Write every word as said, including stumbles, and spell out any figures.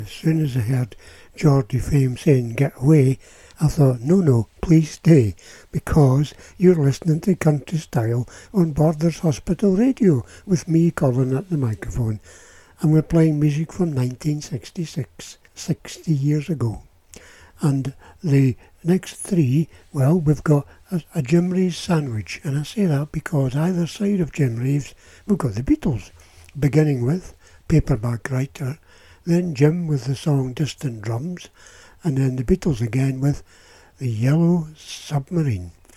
As soon as I heard Geordie Fame saying get away, I thought, no, no, please stay, because you're listening to Country Style on Borders Hospital Radio with me, Colin, at the microphone. And we're playing music from nineteen sixty-six, sixty years ago. And the next three, well, we've got a, a Jim Reeves sandwich. And I say that because either side of Jim Reeves, we've got the Beatles, beginning with Paperback Writer, then Jim with the song Distant Drums, and then the Beatles again with The Yellow Submarine.